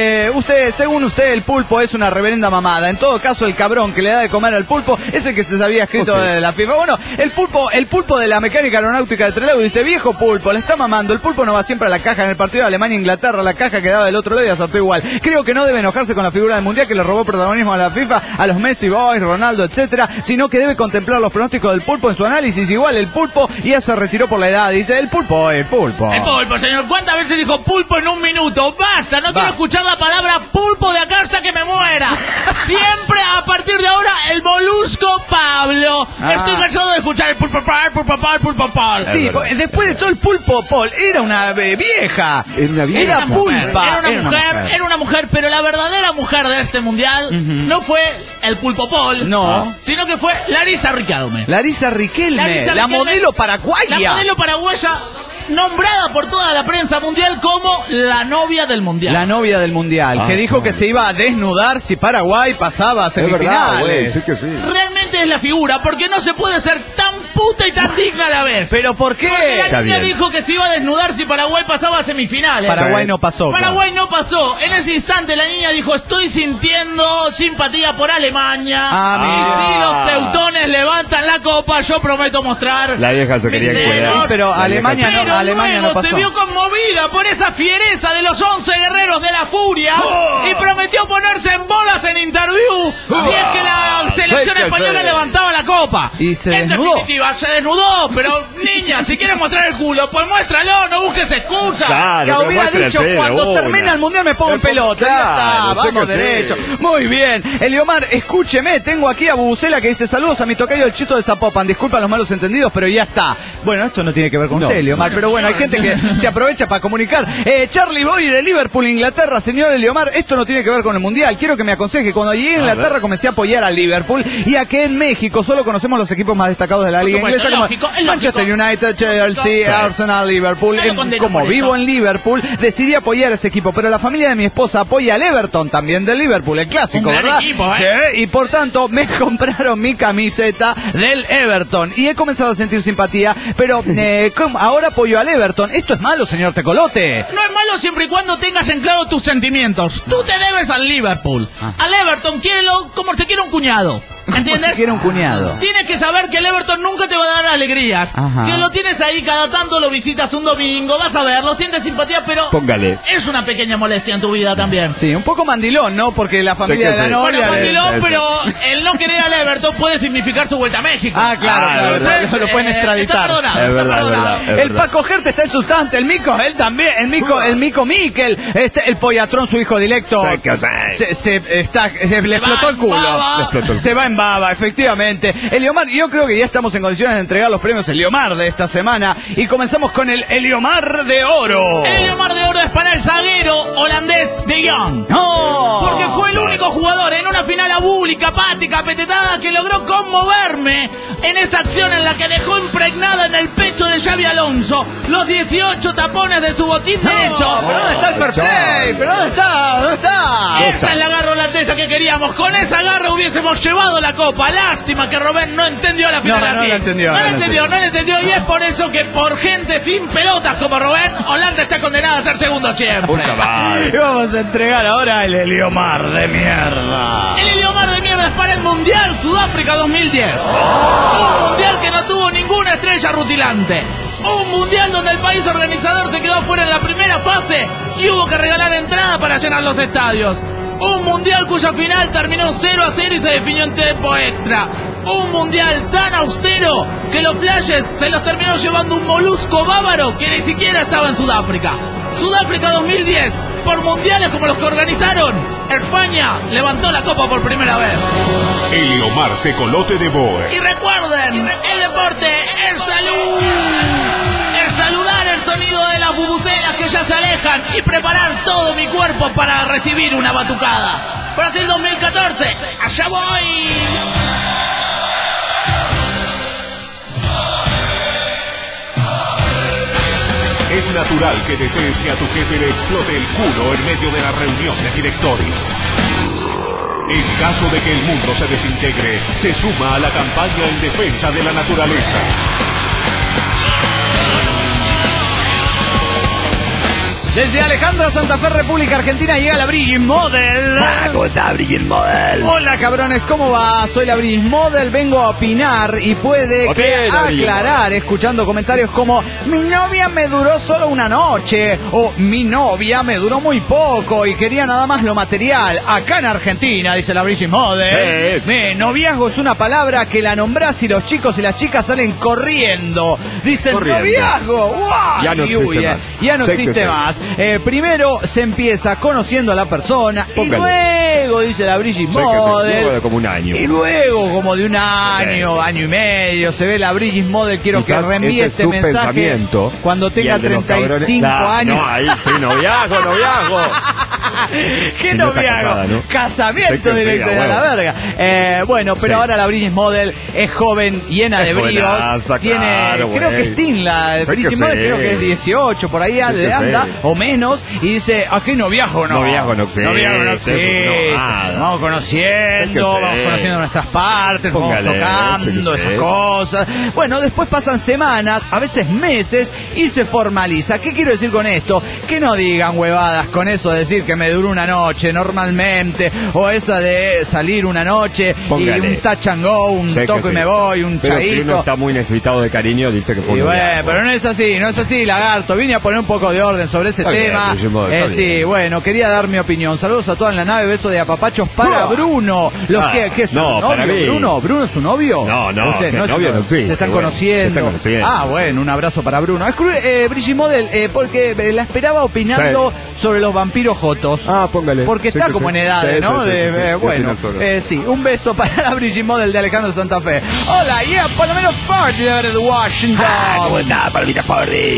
según usted, el pulpo es una reverenda mamada. En todo caso, el cabrón que le da de comer al pulpo es el que se había escrito de la FIFA. Bueno, el pulpo de la mecánica aeronáutica de Trelew dice: viejo pulpo, le está mamando. El pulpo no va siempre a la caja. En el partido de Alemania-Inglaterra, la caja quedaba del otro lado y acertó igual. Creo que no debe enojarse con la figura del mundial que le robó protagonismo a la FIFA, a los Messi, Boys, Ronaldo, etcétera, sino que debe contemplar los pronósticos del pulpo en su análisis. Igual el pulpo ya se retiró por la edad. Dice: el pulpo. El pulpo, señor. ¿Cuántas veces dijo pulpo en un minuto? Basta, no quiero escuchar la palabra pulpo de acá hasta que me muera. Siempre, a partir de ahora, el molusco Pablo. Estoy cansado de escuchar el pulpo Paul. Sí, después de todo, el pulpo Paul era una vieja. Era pulpa. Era una mujer, pero la verdadera mujer de este mundial no fue el pulpo Paul, sino que fue Larissa Riquelme. Larissa Riquelme, la modelo paraguaya. La modelo paraguaya, nombrada por toda la prensa mundial como la novia del mundial. La novia del mundial, que dijo que se iba a desnudar si Paraguay pasaba a semifinales. Sí que sí. Realmente es la figura, porque no se puede ser tan puta y tan digna a la vez. ¿Pero por qué? Porque la niña dijo que se iba a desnudar si Paraguay pasaba a semifinales. Paraguay no pasó. Paraguay no pasó. En ese instante la niña dijo: estoy sintiendo simpatía por Alemania. Y si los teutones levantan la copa, yo prometo mostrar. La vieja se quería encuadrar. Pero Alemania no pasó. Se vio conmovida por esa fiereza de los 11 guerreros de la furia y prometió ponerse en bolas en interview si es que la selección española levantaba la copa. Y se en desnudó. Definitiva, se desnudó, pero niña, si quieres mostrar el culo, pues muéstralo, no busques excusa. Claro, que hubiera dicho: cuando termina el mundial me pongo en pelota. Claro, vamos derecho. Muy bien. Eliomar, escúcheme, tengo aquí a Bubucela que dice: saludos a mi tocayo el Chito de Zapopan. Disculpa los malos entendidos, pero ya está. Bueno, esto no tiene que ver con usted, Eliomar, pero bueno, hay gente que se aprovecha para comunicar. Charlie Boy de Liverpool, Inglaterra. Señor Eliomar, esto no tiene que ver con el mundial. Quiero que me aconseje. Cuando llegué a Inglaterra comencé a apoyar a Liverpool, y aquí en México solo conocemos los equipos más destacados de la liga inglesa, como Manchester United, Chelsea, Arsenal, Liverpool. Como vivo en Liverpool, decidí apoyar a ese equipo, pero la familia de mi esposa apoya al Everton, también del Liverpool, el clásico, ¿verdad? Equipo, sí, y por tanto me compraron mi camiseta del Everton y he comenzado a sentir simpatía, pero ahora apoyo al Everton. ¿Esto es malo, señor Tecolote? No es malo siempre y cuando tengas en claro tus sentimientos. Tú te debes al Liverpool. Al Everton, quiérelo como se quiere un cuñado. ¿Entiendes? Si quiere un cuñado. Tienes que saber que el Everton nunca te va a dar alegrías. Que lo tienes ahí cada tanto, lo visitas un domingo, vas a verlo, sientes simpatía, pero póngale. Es una pequeña molestia en tu vida también. Sí, un poco mandilón, ¿no? Porque la familia de la novia... Bueno, mandilón, pero el no querer al Everton puede significar su vuelta a México. Claro, lo pueden extraditar. Está perdonado. El Paco Gerte está insultante, el Mico, él también, el Mico Miquel, el Pollatrón, su hijo directo, le explotó el culo. Se va en baba, efectivamente. Eliomar, yo creo que ya estamos en condiciones de entregar los premios Eliomar de esta semana y comenzamos con el Eliomar de Oro. El Eliomar de Oro es para el zaguero holandés De Jong. Porque fue el único jugador en una final abúlica, apática, apetetada que logró conmoverme en esa acción en la que dejó impregnada en el pecho de Xabi Alonso los 18 tapones de su botín derecho. ¿Pero dónde está el fair play? ¿Pero dónde está? Esa es la garra holandesa que queríamos. Con esa garra hubiésemos llevado la copa. Lástima que Robén no entendió la final así. No la entendió. Y es por eso que por gente sin pelotas como Robén, Holanda está condenada a ser segundo siempre. Y vamos a entregar ahora el Eliomar de mierda. El Eliomar de mierda es para el Mundial Sudáfrica 2010. Un mundial que no tuvo ninguna estrella rutilante. Un mundial donde el país organizador se quedó fuera en la primera fase y hubo que regalar entrada para llenar los estadios. Un mundial cuya final terminó 0-0 y se definió en tiempo extra. Un mundial tan austero que los flashes se los terminó llevando un molusco bávaro que ni siquiera estaba en Sudáfrica. Sudáfrica 2010, por mundiales como los que organizaron, España levantó la copa por primera vez. Eliomar Tecolote de Boer. Y recuerden, el deporte es salud. El saludar el sonido de las bubucelas que ya se alejan y preparar todo mi cuerpo para recibir una batucada. Brasil 2014, allá voy. Es natural que desees que a tu jefe le explote el culo en medio de la reunión de directorio. En caso de que el mundo se desintegre, se suma a la campaña en defensa de la naturaleza. Desde Alejandra, Santa Fe, República Argentina, llega la Brigitte Model. ¿Cómo está Brigitte Model? Hola, cabrones, ¿cómo va? Soy la Brigitte Model, vengo a opinar y puede que aclarar, escuchando comentarios como mi novia me duró solo una noche, o mi novia me duró muy poco y quería nada más lo material. Acá en Argentina, dice la Brigitte Model, sí. Noviazgo es una palabra que la nombrás y los chicos y las chicas salen corriendo. Dicen noviazgo, ¡wow! Ya no existe más. Ya no existe más. Primero se empieza conociendo a la persona. Póngale. Y luego, dice la Brigitte Model, luego de como un año. Y luego como de un año, año y medio, se ve la Brigitte Model. Quiero que reenvíe este mensaje cuando tenga 35 años. No, ahí sí, noviazgo. ¿Qué noviazgo? ¿No? Casamiento directo de la verga. Bueno, pero ahora la Brigitte Model es joven, llena de bríos. Tiene, creo que es teen, la Brigitte Model, creo que es 18, por ahí le anda, o menos, y dice, aquí noviazgo no. Noviazgo no existe. Vamos conociendo, nuestras partes, vamos tocando esas cosas. Bueno, después pasan semanas, a veces meses, y se formaliza. ¿Qué quiero decir con esto? Que no digan huevadas con eso de decir que me duró una noche normalmente, o esa de salir una noche y un touch and go, un toco y me voy, un pero chaito. Si uno está muy necesitado de cariño, dice que fue un pero no es así, lagarto. Vine a poner un poco de orden sobre ese tema. Sí, bueno, quería dar mi opinión. Saludos a toda en la nave, besos de apapachos para Bruno. ¿Qué es su novio? ¿Bruno es su novio? No, novio no existe. Se están conociendo. Bueno, un abrazo para Bruno. Brigitte Model, porque la esperaba opinando sobre los vampiros jotos. Póngale. Porque está como en edades, ¿no? Bueno, un beso para la Brigitte Model de Alejandro Santa Fe. Hola, Palomero Party de Washington. ¿Cómo está, Palomita Party?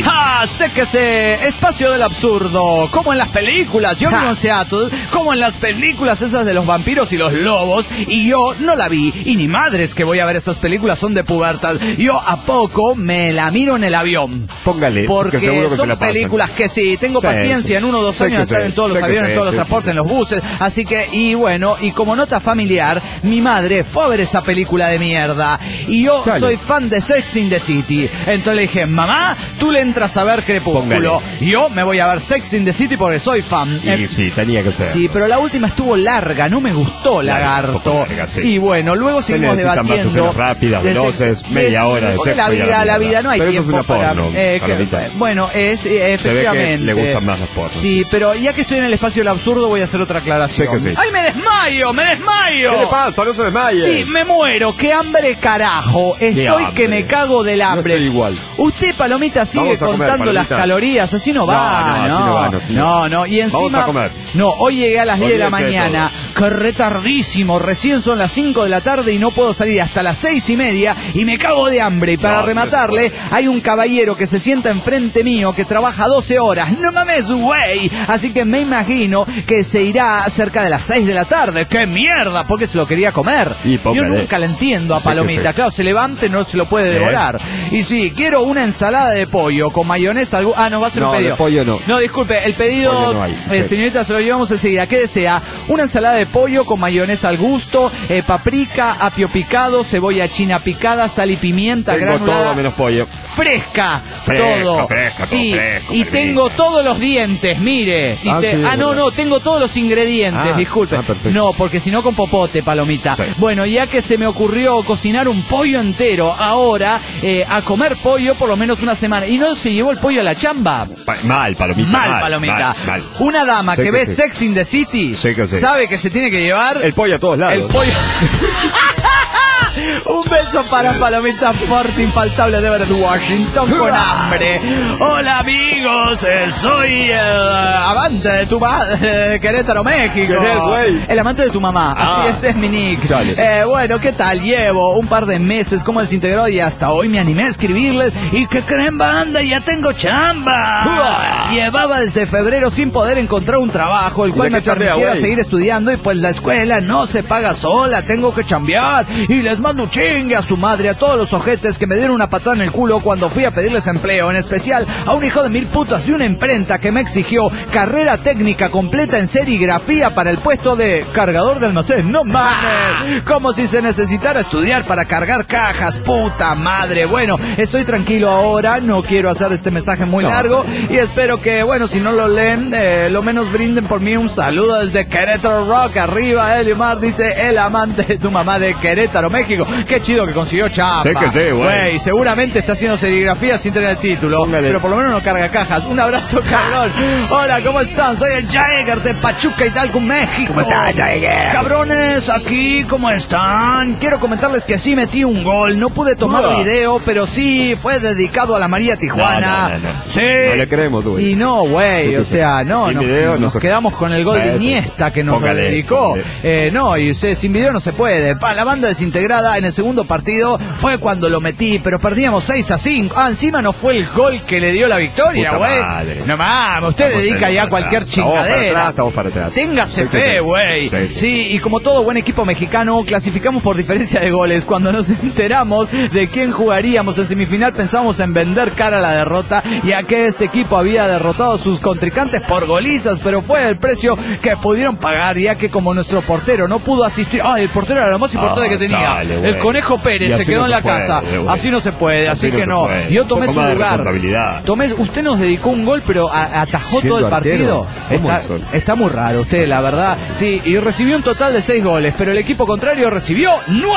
Séquese, espacio del absurdo, como en las películas. Yo vivo en Seattle, como en las películas esas de los vampiros y los lobos, y yo no la vi, y ni madres que voy a ver esas películas, son de pubertas. Yo a poco me la miro en el avión. Póngale, porque seguro que son películas que tengo paciencia, en 1 o 2 años estar en todos los aviones, en todos los transportes, en los buses, así que, y como nota familiar, mi madre fue a ver esa película de mierda, y yo soy fan de Sex in the City, entonces le dije, mamá, tú le entras a ver Crepúsculo, yo me voy a ver Sex in the City porque soy fan. Y sí, tenía que ser. Sí, pero la última estuvo larga, no me gustó, lagarto. Sí, bueno, luego seguimos debatiendo. Rápidas, veloces, media hora de sexo. La vida no hay pero tiempo para... bueno, efectivamente. Se ve que le gustan más los pornos. Sí, pero ya que estoy en el espacio del absurdo voy a hacer otra aclaración. ¡Ay, me desmayo! ¿Qué le pasa? No se desmaye. Sí, me muero. ¡Qué hambre, carajo! Estoy que me cago del hambre. No estoy igual. Usted, Palomita, sigue contando las calorías. Así no va. No. Y encima... No, hoy llegué a las 10 de la mañana. ¡Qué retardísimo! Recién son las 5 de la tarde y no puedo salir hasta las 6:30 y me cago de hambre. Y para rematarle, hay un caballero que se sienta enfrente mío que trabaja 12 horas. ¡No mames, güey! Así que me imagino que se irá cerca de las 6 de la tarde. ¡Qué mierda! Porque se lo quería comer. Yo nunca le entiendo a Palomita. Claro, se levanta y no se lo puede devorar. Y sí, quiero una ensalada de pollo con mayonesa. Nos va a hacer un pedido. De pollo no. No, disculpe, el pedido, señorita, se lo llevamos enseguida. ¿Qué desea? Una ensalada de pollo con mayonesa al gusto, paprika, apio picado, cebolla china picada, sal y pimienta granulada. Todo menos pollo. Fresca, todo. Sí, y tengo todos los dientes, mire. No, tengo todos los ingredientes, disculpe. No, porque si no con popote, Palomita. Bueno, ya que se me ocurrió cocinar un pollo entero, ahora a comer pollo por lo menos una semana. Y no se llevó el pollo a la chamba. Mal, Palomita. Mal, Palomita. Mal. Una dama que ve Sex in the City sabe que se tiene que llevar el pollo a todos lados. El pollo. Un beso para Palomita Forte, infaltable de Everett, Washington, con hambre. Hola amigos, soy el amante de tu madre, Querétaro, México. El amante de tu mamá, así es mi nick. Bueno, ¿qué tal? Llevo un par de meses como desintegrado y hasta hoy me animé a escribirles. ¿Y qué creen, banda? Ya tengo chamba. Llevaba desde febrero sin poder encontrar un trabajo, el cual me permitiera seguir estudiando, y pues la escuela no se paga sola, tengo que chambear. Y les mando un chingue a su madre a todos los ojetes que me dieron una patada en el culo cuando fui a pedirles empleo, en especial a un hijo de mil putas de una imprenta que me exigió carrera técnica completa en serigrafía para el puesto de cargador de almacén. ¡No mames! Como si se necesitara estudiar para cargar cajas, puta madre. Bueno, estoy tranquilo ahora, no quiero hacer este mensaje muy largo y espero que, bueno, si no lo leen, lo menos brinden por mí un saludo desde Querétaro Rock. Arriba, Eliomar, dice el amante de tu mamá de Querétaro, México. Qué chido que consiguió chapa. Sí que sí, güey. Seguramente está haciendo serigrafía sin tener el título. Póngale. Pero por lo menos no carga cajas. Un abrazo, cabrón. Hola, ¿cómo están? Soy el Jagger de Pachuca y Talco, México. ¿Cómo estás, Jagger? Cabrones, aquí, ¿cómo están? Quiero comentarles que sí metí un gol. No pude tomar video, pero sí fue dedicado a la María Tijuana. No. Sí. No le creemos, güey. Y no, güey, Sí, o sea, no, sin video, nos quedamos con el gol de Iniesta que nos dedicó. No, y sin video no se puede. La banda desintegrada en el segundo partido fue cuando lo metí, pero perdíamos 6-5. Encima no fue el gol que le dio la victoria, güey. No mames, usted dedica ya cualquier chingadera. Estamos para atrás. Téngase fe, güey. Sí, y como todo buen equipo mexicano, clasificamos por diferencia de goles. Cuando nos enteramos de quién jugaríamos en semifinal, pensamos en vender cara a la derrota, ya que este equipo había derrotado a sus contrincantes por golizas, pero fue el precio que pudieron pagar, ya que como nuestro portero no pudo asistir, el portero era lo más importante que tenía, el Conejo Pérez, se quedó en la casa, así no se puede, así que no, yo tomé su lugar, usted nos dedicó un gol, pero atajó todo el partido, está muy raro usted, la verdad, sí, y recibió un total de 6 goles, pero el equipo contrario recibió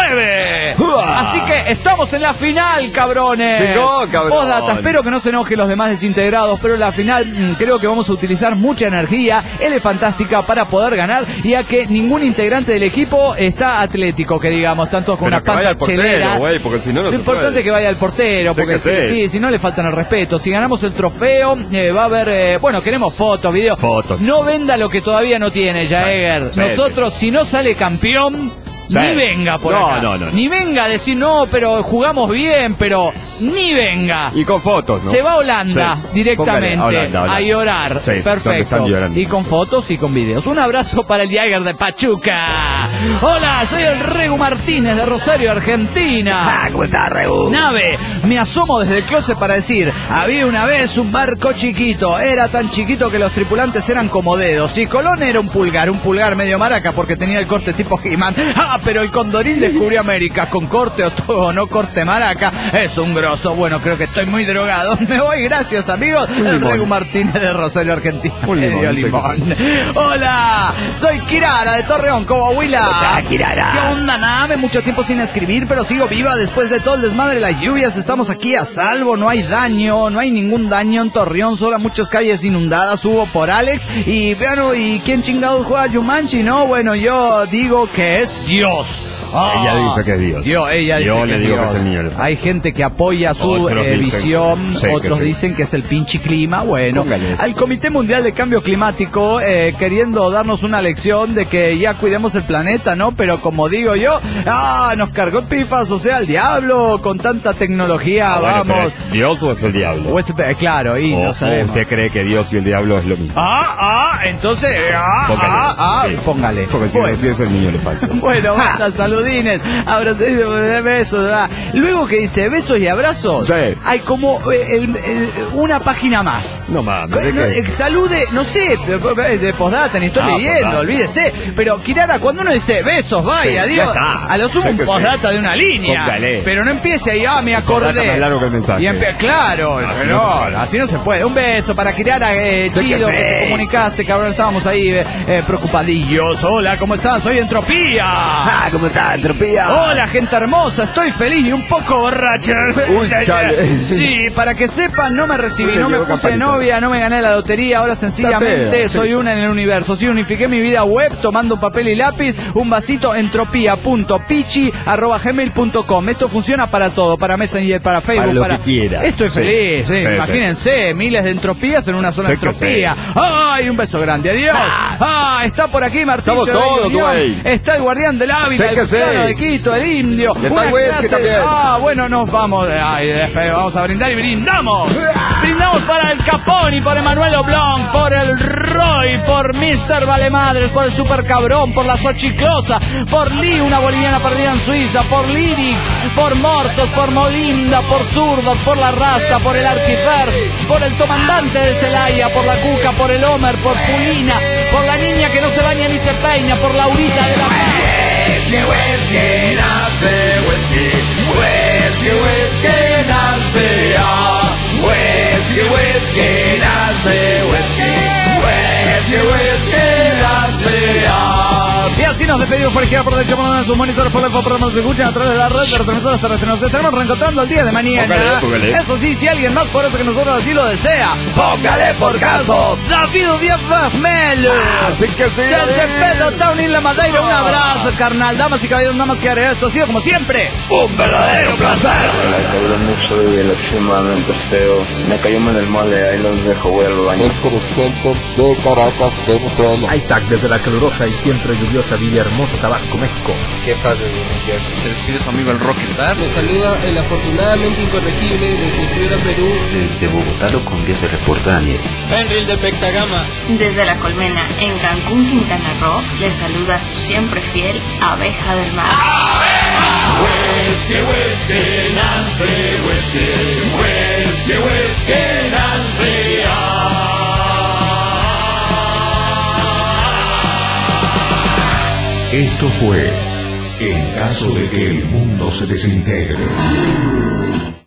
9, así que estamos en la final, cabrones. Postdata, espero que no se enojen los demás desintegrados, pero en la final creo que vamos a utilizar mucha energía elefantástica para poder ganar, ya que ningún integrante del equipo está atlético, que digamos, tanto con una panza chelera. Porque si no, lo importante es que vaya el portero, porque si no le faltan el respeto. Si ganamos el trofeo, va a haber, queremos fotos, videos. No venda lo que todavía no tiene, Jagger. Nosotros, si no sale campeón, ni venga por acá. No. Ni venga a decir, no, pero jugamos bien, pero ni venga. Y con fotos, ¿no? Se va a Holanda directamente a llorar. Perfecto. Y con fotos y con videos. Un abrazo para el Jagger de Pachuca. Hola, soy el Regu Martínez de Rosario, Argentina. ¿Cómo estás, Regu? Nave, me asomo desde el closet para decir, había una vez un barco chiquito. Era tan chiquito que los tripulantes eran como dedos. Y Colón era un pulgar medio maraca porque tenía el corte tipo He-Man. Pero el Condorín descubrió América con corte o no corte maraca. Es un grosso. Bueno, creo que estoy muy drogado. Me voy, gracias, amigos. El Regu Martínez de Rosario, Argentina. Limón. Hola, soy Kirara de Torreón, Coahuila. Hola, Kirara. ¿Qué onda, Nave? Mucho tiempo sin escribir, pero sigo viva después de todo el desmadre de las lluvias. Estamos aquí a salvo, no hay daño, no hay ningún daño en Torreón, solo muchas calles inundadas. Hubo por Alex. Y bueno, ¿y quién chingados juega Jumanji? No, bueno, yo digo que es Dios. Ella dice que es Dios. Yo le digo que es el niño elefante. Hay gente que apoya su visión, otros dicen que es el pinche clima. Bueno, al Comité Mundial de Cambio Climático queriendo darnos una lección de que ya cuidemos el planeta, ¿no? Pero como digo yo, nos cargó pifas, o sea, el diablo con tanta tecnología, vamos. ¿Es Dios o es el diablo? Claro, y no sabemos. ¿Usted cree que Dios y el diablo es lo mismo? Entonces, póngale. Porque si es el niño elefante. Bueno, basta, saludines, abrazos, besos, ¿verdad? Luego que dice besos y abrazos, hay como una página más. No mames. Salude, no sé, de postdata, ni estoy leyendo, olvídese. Pero Kirara, cuando uno dice besos, vaya, Dios, a lo sumo un postdata de una línea. Pero no empiece ahí, me acordé. Más largo que el mensaje. Claro, así no se puede. Un beso para Kirara, chido, que te comunicaste, cabrón, estábamos ahí preocupadillos. Hola, ¿cómo están? Soy Entropía. ¿Cómo estás, Entropía? Hola, gente hermosa, estoy feliz y un poco borracha. Sí, para que sepan, no me recibí, no me puse novia, no me gané la lotería, ahora sencillamente soy una en el universo. Sí, unifiqué mi vida web tomando papel y lápiz, un vasito entropía.pichi@gmail.com. Esto funciona para todo, para Messenger, para Facebook, para lo que quiera. Estoy feliz, imagínense, miles de entropías en una sola entropía. ¡Ay, un beso grande, adiós! Está por aquí Martín. Estamos todos, güey. Está el guardián del hábitat, el gusano de Quito, el indio. Bueno, nos vamos. Vamos a brindar y brindamos. Brindamos para el Caponi, por Emanuel Oblong, por el Roy, por Mr. Valemadres, por el Super Cabrón, por la Xochiclosa, por Lee, una boliviana perdida en Suiza, por Lidix, por Mortos, por Molinda, por Zurdo, por la Rasta, por el Arquifer, por el Comandante de Celaya, por la Cuca, por el Homer, por Pulina, por la niña que no se baña ni se peina, por Laurita de la... Whisky, nace whisky, whisky, whisky, nace whisky, whisky, nace whisky, whisky, whisky, nace. Y así nos despedimos por izquierda, por derecha, por donde sus monitores, por el programa nos escuchan a través de la red de retransmisores terrestres. Nos estaremos reencontrando el día de mañana. Póngale. Eso sí, si alguien más por eso que nosotros así lo desea, póngale por caso David Díaz Melo. Así que sí. Desde Pedro Town y la Madeira, un abrazo, carnal. Damas y caballeros, nada más que agregar, esto ha sido como siempre un verdadero placer. Hola, cabrón, soy el extremadamente feo. Me cayó mal el mole, ahí los dejo, voy al baño. De Caracas, Venezuela. Isaac desde la calurosa y siempre lluviosa Villahermosa, Tabasco, México. ¿Qué fase de New Jersey? Se despide su amigo el Rockstar. Nos saluda el afortunadamente incorregible desde Piura, Perú. Desde Bogotá, Colombia, se reporta Daniel. Henry de Pexagama. Desde La Colmena, en Cancún, Quintana Roo, les saluda su siempre fiel Abeja del Mar. Whisky, whisky, Nancy, whisky, whisky, whisky, Nancy. Esto fue En caso de que el mundo se desintegre.